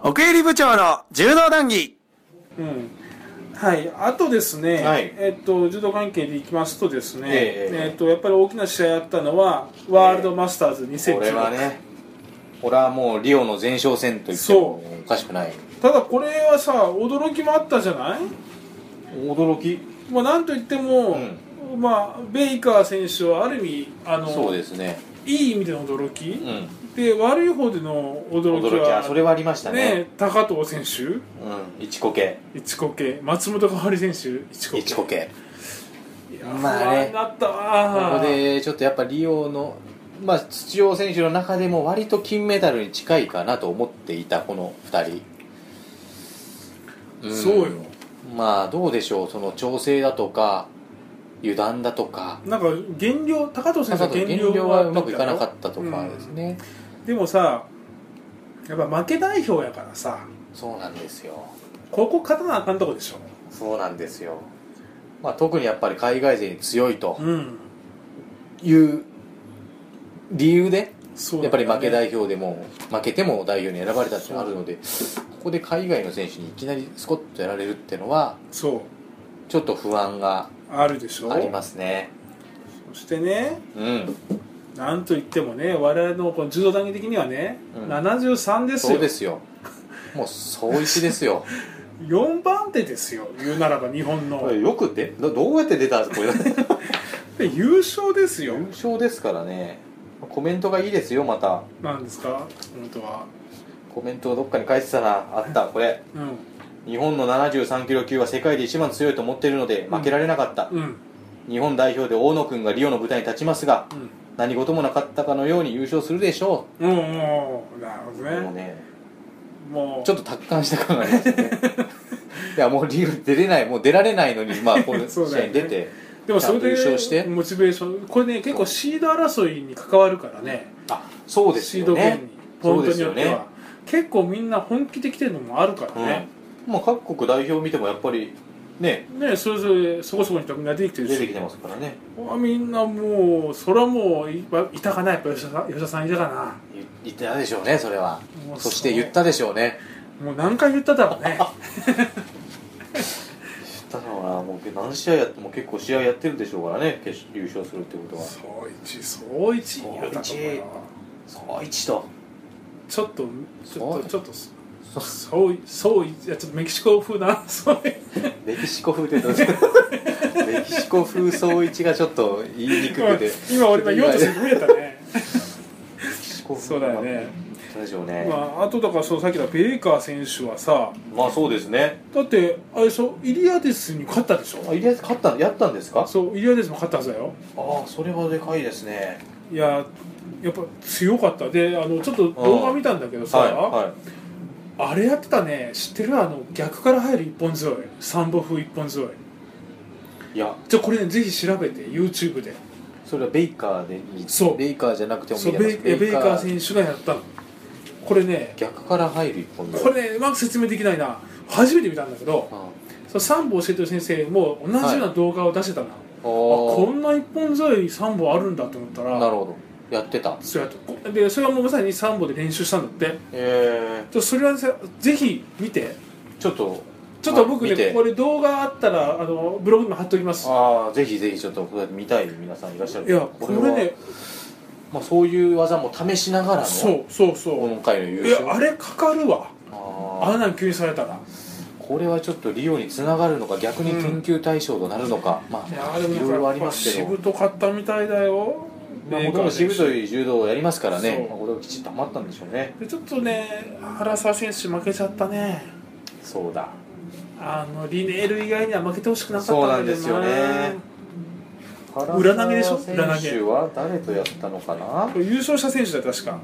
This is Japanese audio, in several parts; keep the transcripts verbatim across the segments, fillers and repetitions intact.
奥入部長の柔道談義。 うん、はい。あとですね、 はい、 えっと柔道関係でいきますとですね、 えー、 えっとやっぱり大きな試合あったのはワールドマスターズにせんじゅうろく、 これはね、これはもうリオの前哨戦と言ってもおかしくない。 ただこれはさ、驚きもあったじゃない。 驚き、 まあなんといっても、うん、まあベイカー選手はある意味あのそうですね、 いい意味での驚き、うん、で悪い方での驚きは、 驚きはそれはありましたね。 ね、高藤選手、うん、 一コケ一コケ、松本香織選手一コケ、 一コケ、 まあね、なったわ。 ここでちょっとやっぱリオの、まあ、土尾選手の中でも割と金メダルに近いかなと思っていたこのふたり、 うん、そうよ。 まあどうでしょう、その調整だとか油断だとか、 なんか減量、高藤選手は減量, 減量はうまくいかなかったとかですね、 うん、でもさ、やっぱ負け代表やからさ、 そうなんですよ、 ここ勝たなあかんとこでしょ。 そうなんですよ、まあ、特にやっぱり海外勢に強いという理由で、うん、やっぱり負け代表でも負けても代表に選ばれたっていうのがあるので、ここで海外の選手にいきなりスコッとやられるっていうのはそうちょっと不安があるでしょ。 ありますね。 そしてね、 うん、 なんといってもね、我々のこの柔道談義的にはね、うん、ななじゅうさんですよ。 そうですよ、もう総一ですよよんばん手ですよ、言うならば日本の。 これよくでどうやって出たんですかこれ優勝ですよ。 優勝ですからね。コメントがいいですよ。また何ですか本当は。 コメントをどっかに書いてたな、あったこれ、うん、日本のななじゅうさんキロ級は世界で一番強いと思っているので負けられなかった、うん、日本代表で大野君がリオの舞台に立ちますが、うん、何事もなかったかのように優勝するでしょう。 うん、もうなるほどね。 もうね、 もうちょっと達観した感がありますねいやもうリオ出れない、もう出られないのに、まあこの試合に出てでもそれで優勝してモチベーション、これね結構シード争いに関わるからね。 あ、そうですよね。 シード権にポイントによっては、ね、結構みんな本気で来てるのもあるからね、 うん、まあ、各国代表を見てもやっぱりねね、それぞれそこそこに人が出てきてるし、 出てきてますからね。 みんなもうそれはもう い, いたかな、やっぱ吉田さん、吉田さんいたかな。 言ってたでしょうね、それは。そして言ったでしょうね。 もう何回言っただろうね言ったのはもう何試合やっても結構試合やってるでしょうからね、決優勝するってことは。 総一総一総一総一とちょっとちょっとちょっとそうそういやちょっとメキシコ風なそうメキシコ風ってどうですかメキシコ風総一がちょっと言いにくくて今俺今言おうとしてくれたねメキシコ風そうだよね。 そうでしょうね。 まあ、あとだからそうさっきのベイカー選手はさ、 まあそうですね。 だってあれそうイリアデスに勝ったでしょ。 あ、イリアデス勝ったやったんですか。 そうイリアデスも勝ったはずだよ。 ああ、それはでかいですね。 いややっぱ強かったで、あのちょっと動画見たんだけどさ、はいはい、あれやってたね、知ってる？あの逆から入る一本背負い、サンボ風一本背負い。いやじゃあこれねぜひ調べて YouTube で。 それはベイカーでいい。 そうベイカーじゃなくても見れます。 そうベイ、ベイカー選手がやったの。これね逆から入る一本背負い。 これねうまく説明できないな。初めて見たんだけど、うん、そのサンボを教えてる先生も同じような動画を出してたな、はい、あこんな一本背負いさんぼんあるんだと思ったら。 なるほど、やってた。 そうやってでそれはもうまさにさんぼんで練習したんだって。 えー、 それはぜひ見て。 ちょっとちょっと僕ねこれ動画あったらあのブログにも貼っておきます。 ああぜひぜひちょっと見たい皆さんいらっしゃる。 いやこれね、 まあ、そういう技も試しながらのそうそうそう今回の優勝。 いやあれかかるわ、あんなに急にされたら。 これはちょっとリオにつながるのか逆に研究対象となるのか、うん、まあいやでもいろいろありますけど、 しぶとかったみたいだよ。 まあ、もともとしぶとい柔道をやりますからね、まあ、これがきちっとはまったんでしょうね。 でちょっとね原沢選手負けちゃったね。 そうだ、 あのリネール以外には負けてほしくなかったんだそうなんですよね。 裏投げでしょ。裏投げ選手は誰とやったのかな。 これ優勝した選手だ確か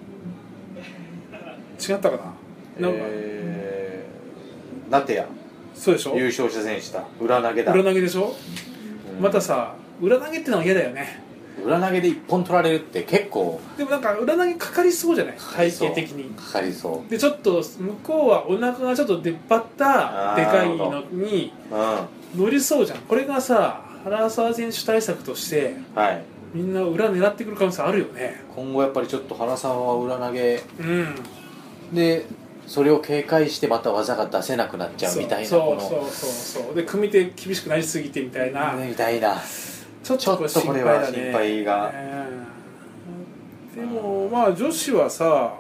違ったかな。 えー、ナテヤ。 そうでしょ。 優勝した選手だ。裏投げだ。 裏投げでしょ、うん、またさ裏投げってのは嫌だよね。 裏投げで一本取られるって結構。 でもなんか裏投げかかりそうじゃない、体型的に。 かかりそうでちょっと向こうはお腹がちょっと出っ張ったでかいのに乗りそうじゃん。これがさ原沢選手対策として、はい、みんな裏狙ってくる可能性あるよね。 今後やっぱりちょっと原沢は裏投げ、 うん、 でそれを警戒してまた技が出せなくなっちゃうみたいな、 そうこのそうそうそうで組み手厳しくなりすぎてみたいな、 みたいな、 ちょっとこれちょっとこれは心配が、 えーでもまあ女子はさ、 はい、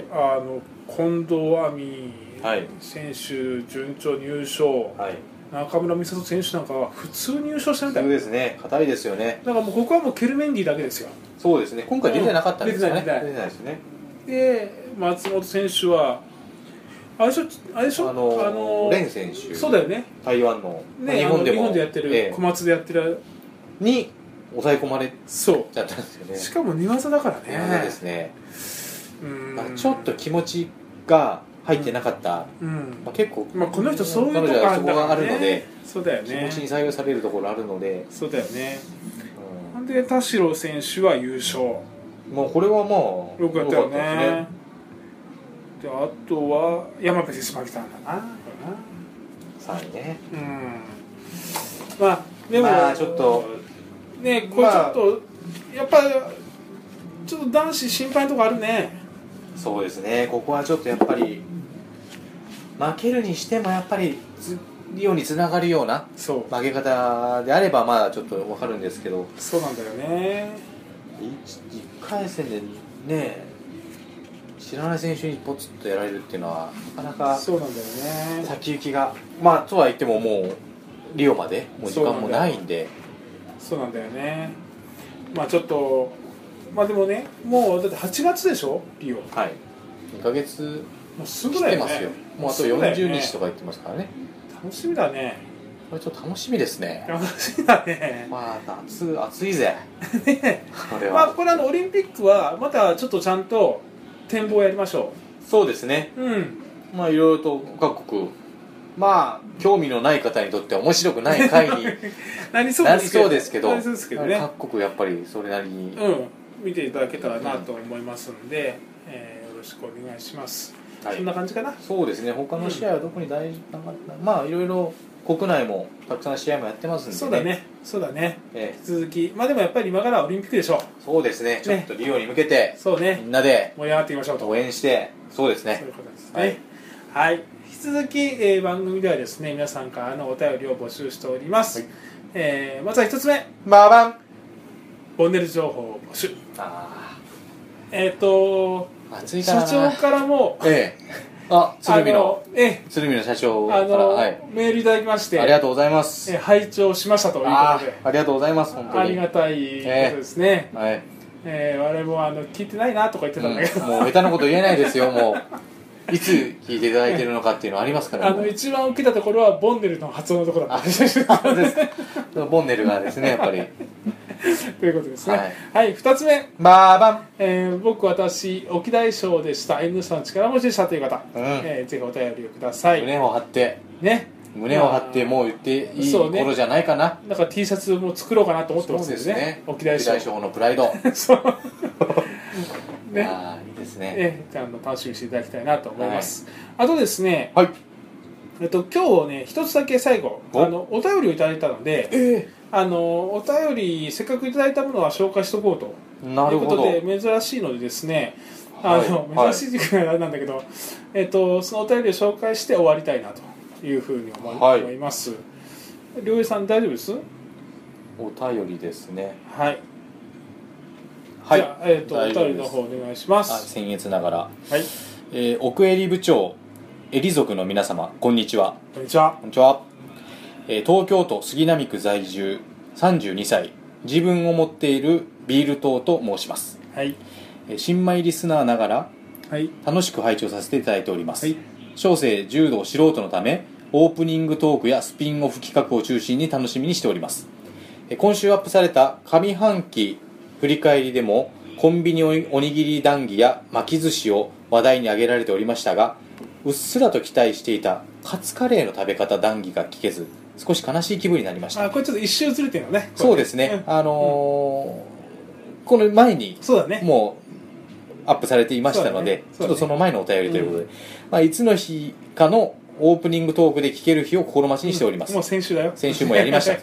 あの近藤亜美はい選手順調入賞、 はい、 中村美里選手なんかは普通入賞したみたいそうですね、硬いですよね。 だからもうここはもうケルメンディだけですよ。 そうですね、今回出てなかったんですよね、 うん出てない出てないですね。 で松本選手はあれでしょ、あれでしょ、 あのーあのーレン選手、 そうだよね、 台湾の、 ね、 日本でも日本でやってる、 ええ小松でやってるに抑え込まれそちゃったんですよね。 うしかも寝技だからね、 寝技ですね、 うんまあ、ちょっと気持ちが入ってなかった、 うんまあ、結構、 まあ、この人そういうとこ彼女はそこがあるんだからあるので、 ね、そうだよね、 気持ちに左右されるところあるので、 そうだよね、 うで田代選手は優勝、 ん、もうこれはまあよくやったよね、 良かったですね。 であとは山辺選手負けたんだな、こさんいね、 れな、うん、まあでも、 まあちょっとね、これちょっと、やっぱちょっと男子心配なとこあるね。 そうですね、ここはちょっとやっぱり負けるにしてもやっぱりリオにつながるようなそう負け方であればまあちょっと分かるんですけど、 そうなんだよね。 いっかい戦でね知らない選手にポツッとやられるっていうのはなかなかそうなんだよね。 先行きが、まあとは言ってももうリオまでもう時間もないんで、 そうなんだよね。まあちょっとまあでもね、もうだってはちがつでしょ、リオ。 はい、にかげつもうすぐ来だよね。 てますよ。もうあとよんじゅうにちとか言ってますからね。 楽しみだね。 これちょっと楽しみですね。 楽しみだね。 まあ夏暑いぜ。 ね、 これは。 まあこれあのオリンピックはまたちょっとちゃんと展望やりましょそうですね。 う。うん。 まあいろいろと各国、まあ興味のない方にとっては面白くない回になりそうなりですけど。 そうですけど、 なりそうですけどね。 各国やっぱりそれなりに、 うん。見ていただけたらなと思いますので、えーよろしくお願いします。 はい、 そんな感じかな。 そうですね。他の試合は特に大事なかった、うん、まあいろいろ国内もたくさん試合もやってますんでね。 そうだね。そうだね。 ええ、 引き続き、まあでもやっぱり今からはオリンピックでしょう。 そうですね。ちょっとリオに向けて、 そうね。 みんなで盛り上がっていきましょうと。 応援して、そうですね。 そういうことですね。はい。はい、引き続き、えー、番組ではですね、皆さんからのお便りを募集しております。はい、えー、まずは一つ目。 バーバン。 ボンネル情報を募集。 あえっ、ー、と暑いからな、 社長からも、 ええ、あ、鶴見の、 ええ、 鶴見の社長から、 あの、 はい、 メールいただきまして、 ありがとうございます。 えー、拝聴しましたということで、 あ, ありがとうございます、本当に。 ありがたいことですね。 えー、はい。 えー、我々もあの聞いてないなとか言ってたんだけど、 うん、もう下手なこと言えないですよ、もう。いつ聞いていただいてるのかっていうのはありますから、 ね、あの一番受けたところはボンネルの発音のところだったんです。 ボンネルがですね、やっぱり。 ということですね。はい、はい、ふたつめ。 バーバン。 えー、僕、私、沖大将でした。N さん力持ちでしたという方、うん、えー、ぜひお便りをください。 胸を張って。 ね。 胸を張ってもう言っていい頃じゃないかな。 なんか T シャツも作ろうかなと思ってますんでね。沖大将。 沖大将のプライド。 そう。ね。 ああ、いいですね。 えー、あの楽しみにしていただきたいなと思います。はい、あとですね。 はい。 えっと今日ね一つだけ最後あのお便りをいただいたので、えー、あのお便りせっかくいただいたものは紹介しておこうということで珍しいのでですね、あの、はい、珍しい時間はあれなんだけど、えっとそのお便りを紹介して終わりたいなというふうに思い、はい、思います。良平さん大丈夫です？ お便りですね。 はい。 はい。 じゃあ、えっとお便りの方お願いします。 僭越ながら。 はい。 えー、奥襟部長。エリ族の皆様、こんにちは。 こんにちは。 こんにちは。えー、東京都杉並区在住、さんじゅうにさい、自分を持っているビール党と申します。 はい。 えー、新米リスナーながら、 はい、 楽しく拝聴させていただいております。 はい、 小生柔道素人のため、オープニングトークやスピンオフ企画を中心に楽しみにしております。えー、今週アップされた上半期振り返りでも、コンビニおにぎり談義や巻き寿司を話題に挙げられておりましたが、うっすらと期待していたカツカレーの食べ方談義が聞けず少し悲しい気分になりました。 あ、これちょっと一周ずれてるのね。 そうですね、うん、あのーうん、この前にそうだねもうアップされていましたので、ねね、ちょっとその前のお便りということで、うん、まあ、いつの日かのオープニングトークで聞ける日を心待ちにしております。 うん、もう先週だよ。 先週もやりました、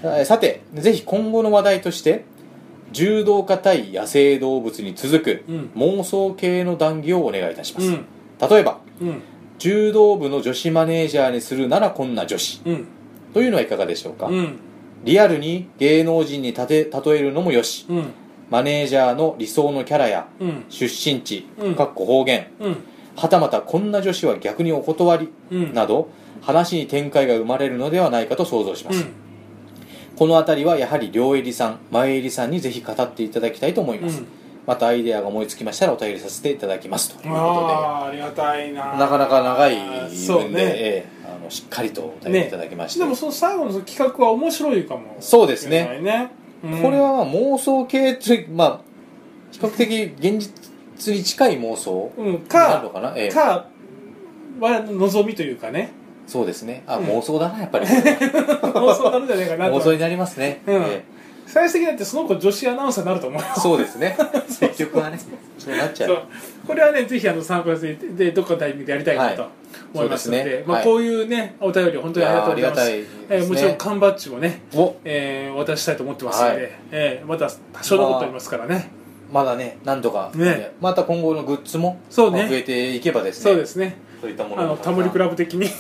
はい、さてぜひ今後の話題として柔道家対野生動物に続く妄想系の談義をお願いいたします。うん、 例えば、 うん、 柔道部の女子マネージャーにするならこんな女子、 うん、 というのはいかがでしょうか、 うん、 リアルに芸能人にたて例えるのもよし、 うん、 マネージャーの理想のキャラや、 うん、 出身地、 うん、 かっこ方言、 うん、 はたまたこんな女子は逆にお断り、 うん、 など話に展開が生まれるのではないかと想像します、 うん、 このあたりはやはり両襟さん前襟さんにぜひ語っていただきたいと思います、うん、またアイデアが思いつきましたらお便りさせていただきますということで、 あありがたいな、 なかなか長いそうね、 文で、ええ、あのしっかりとお便りいただきまして、 ね、でもその最後の企画は面白いかも、 そうですね、 ね、うん、 これはまあ妄想系という、まあ、比較的現実に近い妄想になるのかな、うん、か、ええ、 かは望みというかね、 そうですね、あ、 うん、 妄想だなやっぱり妄想になるんじゃないかなと妄想になりますね、 うん、 ええ、 最終的になってその子女子アナウンサーになると思うよ。 そうですね結局はねそうなっちゃう。 そうこれはねぜひあの参考にしてでどっかのタイミングでやりたいなと思いますので、はい、まあ、こういうねお便り本当にありがとうございます。いい、ね、えー、もちろん缶バッジもねお、えー、お渡ししたいと思ってますので、はい、えー、まだ多少残っておりますからね、 まあ、まだね何とか、 ね、 また今後のグッズもそう、ね、 増えていけばですね、 そうですね、 そういったものあのタモリクラブ的に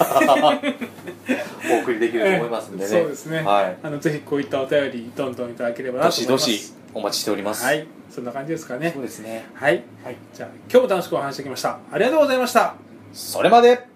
お送りできると思いますんでね、 そうですね、 はい、 あのぜひこういったお便りどんどんいただければなと思います。 どしどしお待ちしております。 はい、そんな感じですかね。 そうですね、 はい、はい、じゃあ今日も楽しくお話してきました。ありがとうございました。 それまで。